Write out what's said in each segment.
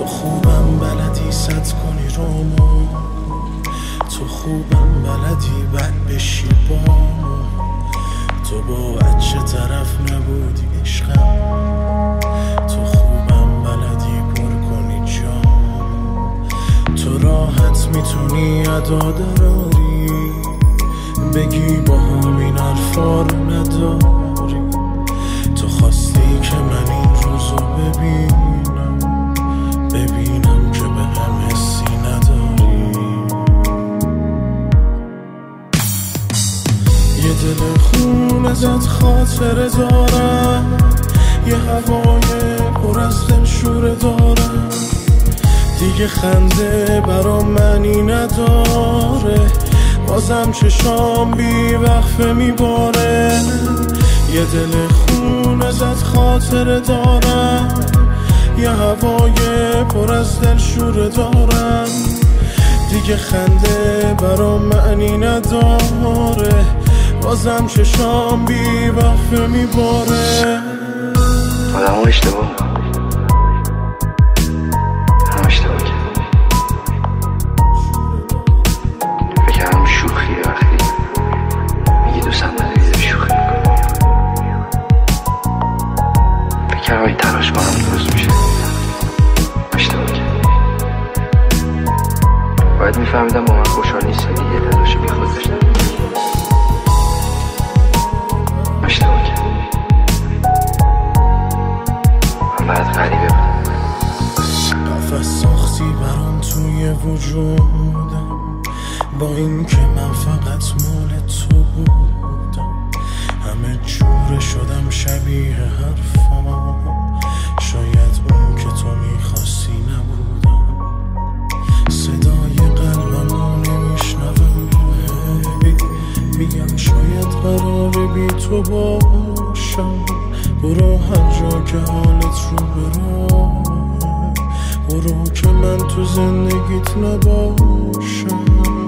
تو خوبم بلدی ست کنی رومو، تو خوبم بلدی بد بشی بامو، تو با بچه طرف نبودی عشقم، تو خوبم بلدی پر کنی جامو، تو راحت میتونی ادا دراری بگی با همین حرفا رو نداری، تو خواستی که من این روزو ببینم که به هم حسی نداری. یه دل خون ازت خاطره دارم، یه هوای پر از دلشوره دارم، دیگه خنده برام معنی نداره، بازم چشام بی وقفه میباره. یه دل خون ازت خاطره دارم، یه هوای پر از دلشوره دارم، دیگه خنده برام معنی نداره، بازم چشام بی وقفه میباره. آدم ها اشتباه کرد، فکرم شوخی وقتی میگی دوستم نداری شوخی میکنی، فکرم این تلاش با هم درست میشه. اشتباه کرد، باید میفهمیدم با من خوشحال نیستی، یه تلاش بی خود داشتم. اشتباه کرد، من برات غریبه بودم. قفس ساختی برام توی وجودم، با این که من فقط مال تو بودم، همه جوره شدم شبیه حرفام، شاید اون که تو میخواستی نبودم، صدای قلبمو نمیشنوم، میگم شاید قراره بی تو باشم، برو هر جا که حالت رو برام، برو که من تو زندگیت نباشم.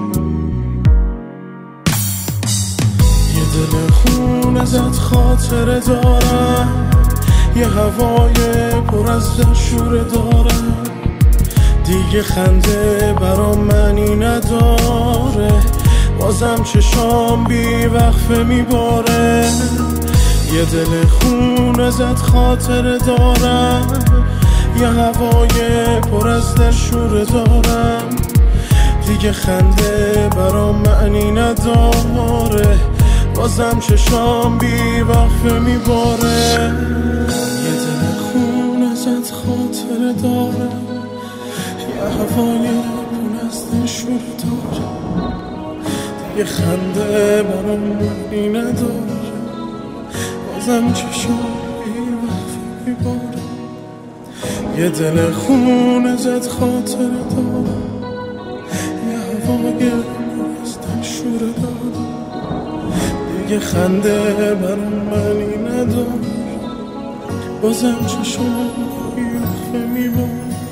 یه دل خون ازت خاطره دارم، یه هوای پر از دلشوره دارم، دیگه خنده برام معنی نداره، بازم چشام بی وقفه میباره. یه دل خون ازت خاطره دارم، یه هوای پر از دلشوره دارم، دیگه خنده برام معنی نداره، بازم چشام بی وقفه میباره. یه دل خون ازت خاطره دارم، یه هوای پر از دلشوره دارم، دیگه خنده برام معنی نداره، بازم چشام بی وقفه میباره. یه دل خون ازت خاطره دارم، یه هوای پر از دلشوره دارم، دیگه خنده برام معنی نداره، بازم چشام بی وقفه میباره.